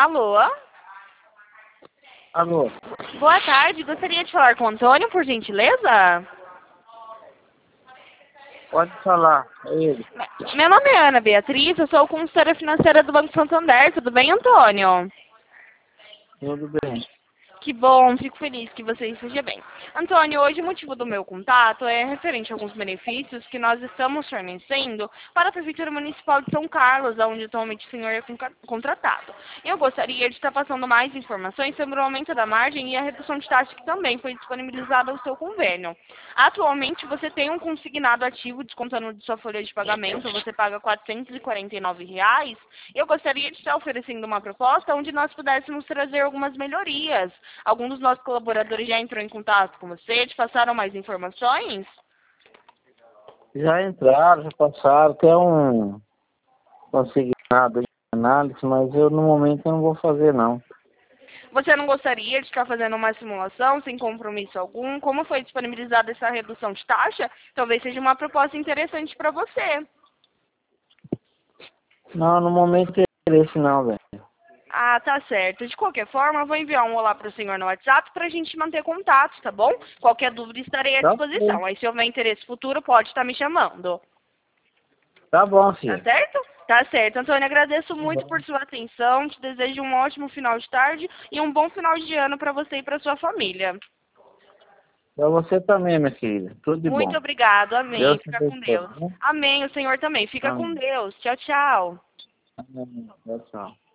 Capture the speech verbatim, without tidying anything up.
Alô? Alô? Boa tarde, gostaria de falar com o Antônio, por gentileza? Pode falar, é ele. Meu nome é Ana Beatriz, eu sou consultora financeira do Banco Santander, tudo bem, Antônio? Tudo bem. Que bom, fico feliz que você esteja bem. Antônio, hoje o motivo do meu contato é referente a alguns benefícios que nós estamos fornecendo para a Prefeitura Municipal de São Carlos, onde atualmente o senhor é conca- contratado. Eu gostaria de estar passando mais informações sobre o aumento da margem e a redução de taxa que também foi disponibilizada ao seu convênio. Atualmente você tem um consignado ativo descontando de sua folha de pagamento, você paga quatrocentos e quarenta e nove reais. Eu gostaria de estar oferecendo uma proposta onde nós pudéssemos trazer algumas melhorias. Algum dos nossos colaboradores já entrou em contato com você? Te passaram mais informações? Já entraram, já passaram, tem um consignado de análise, mas eu no momento eu não vou fazer não. Você não gostaria de estar fazendo uma simulação sem compromisso algum? Como foi disponibilizada essa redução de taxa? Talvez seja uma proposta interessante para você. Não, no momento não tem interesse não, velho. Ah, tá certo. De qualquer forma, eu vou enviar um olá para o senhor no WhatsApp para a gente manter contato, tá bom? Qualquer dúvida estarei à Tá bom. disposição. Aí, se houver interesse futuro, pode estar me chamando. Tá bom, Tá filho. certo? Tá certo. Antônio, agradeço muito por sua atenção. Te desejo um ótimo final de tarde e um bom final de ano para você e para sua família. Pra você também, minha filha. Tudo de Muito bom. obrigado. Amém. Deus te Fica com abençoe, Deus. né? Amém. O senhor também. Fica com Amém. Deus. Tchau, tchau. Amém. Tchau, tchau.